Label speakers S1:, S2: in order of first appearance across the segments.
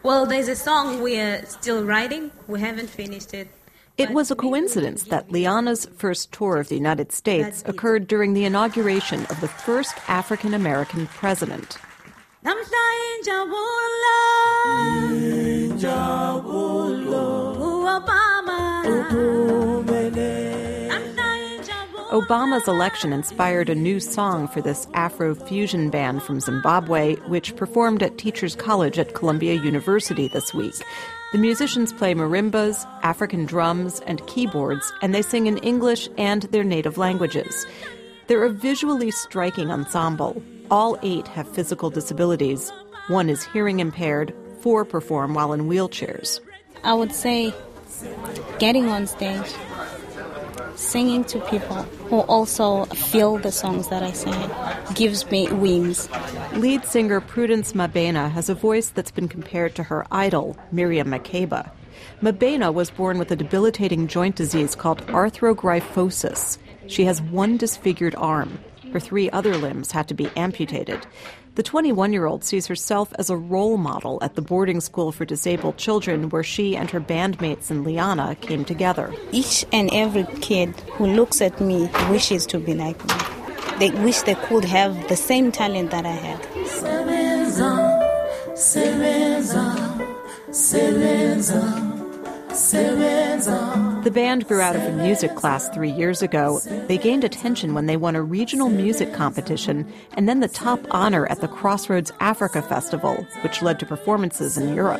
S1: Well, there's a song we're still writing. We haven't finished it.
S2: It was a coincidence that Liana's first tour of the United States occurred during the inauguration of the first African-American president. Obama's election inspired a new song for this Afro-fusion band from Zimbabwe, which performed at Teachers College at Columbia University this week. The musicians play marimbas, African drums, and keyboards, and they sing in English and their native languages. They're a visually striking ensemble. All 8 have physical disabilities. 1 is hearing impaired, 4 perform while in wheelchairs.
S3: I would say getting on stage, singing to people who also feel the songs that I sing gives me wings.
S2: Lead singer Prudence Mabena has a voice that's been compared to her idol, Miriam Makeba. Mabena was born with a debilitating joint disease called arthrogryphosis. She has 1 disfigured arm. Her 3 other limbs had to be amputated. The 21-year-old sees herself as a role model at the boarding school for disabled children where she and her bandmates in Liana came together.
S3: Each and every kid who looks at me wishes to be like me. They wish they could have the same talent that I had.
S2: The band grew out of a music class 3 years ago. They gained attention when they won a regional music competition and then the top honor at the Crossroads Africa Festival, which led to performances in Europe.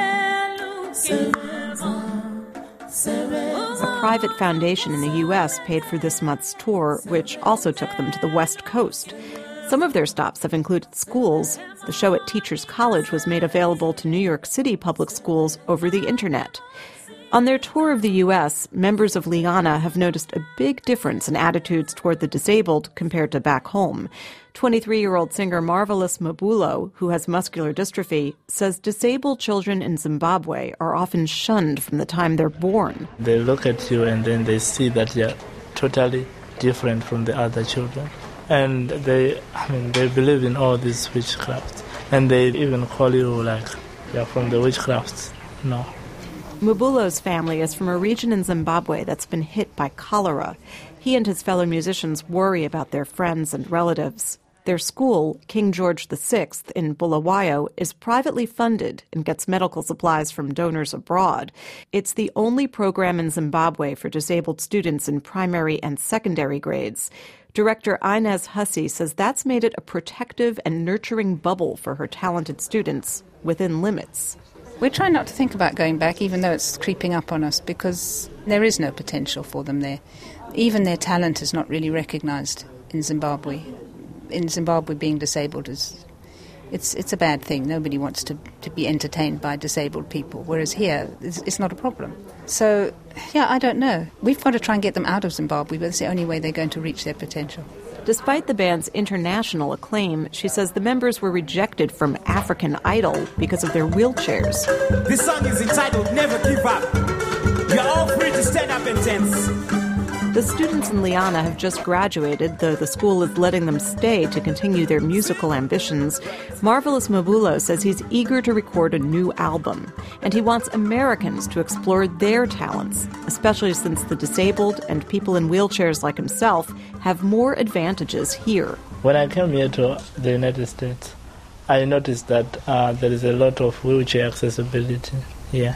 S2: A private foundation in the U.S. paid for this month's tour, which also took them to the West Coast. Some of their stops have included schools. The show at Teachers College was made available to New York City public schools over the internet. On their tour of the U.S., members of Liana have noticed a big difference in attitudes toward the disabled compared to back home. 23-year-old singer Marvelous Mabulo, who has muscular dystrophy, says disabled children in Zimbabwe are often shunned from the time they're born.
S4: They look at you and then they see that you're totally different from the other children. And they believe in all these witchcrafts. And they even call you like you're from the witchcrafts. No.
S2: Mabulo's family is from a region in Zimbabwe that's been hit by cholera. He and his fellow musicians worry about their friends and relatives. Their school, King George VI in Bulawayo, is privately funded and gets medical supplies from donors abroad. It's the only program in Zimbabwe for disabled students in primary and secondary grades. Director Inez Hussey says that's made it a protective and nurturing bubble for her talented students within limits.
S5: We're trying not to think about going back, even though it's creeping up on us, because there is no potential for them there. Even their talent is not really recognized in Zimbabwe. In Zimbabwe, being disabled it's a bad thing. Nobody wants to be entertained by disabled people, whereas here, it's not a problem. So, I don't know. We've got to try and get them out of Zimbabwe, but it's the only way they're going to reach their potential.
S2: Despite the band's international acclaim, she says the members were rejected from African Idol because of their wheelchairs.
S6: This song is entitled Never Give Up. You're all free to stand up and dance.
S2: The students in Liana have just graduated, though the school is letting them stay to continue their musical ambitions. Marvelous Mabulo says he's eager to record a new album, and he wants Americans to explore their talents, especially since the disabled and people in wheelchairs like himself have more advantages here.
S4: When I came here to the United States, I noticed that there is a lot of wheelchair accessibility here.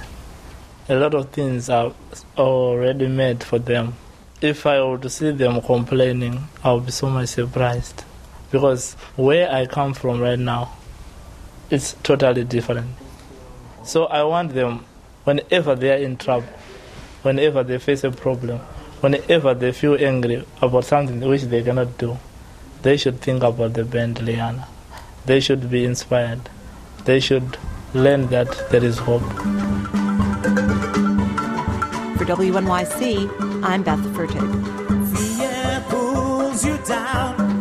S4: A lot of things are already made for them. If I were to see them complaining, I would be so much surprised. Because where I come from right now, it's totally different. So I want them, whenever they are in trouble, whenever they face a problem, whenever they feel angry about something which they cannot do, they should think about the band Liana. They should be inspired. They should learn that there is hope.
S2: For WNYC, I'm Beth Fertig.
S6: Fear pulls you down.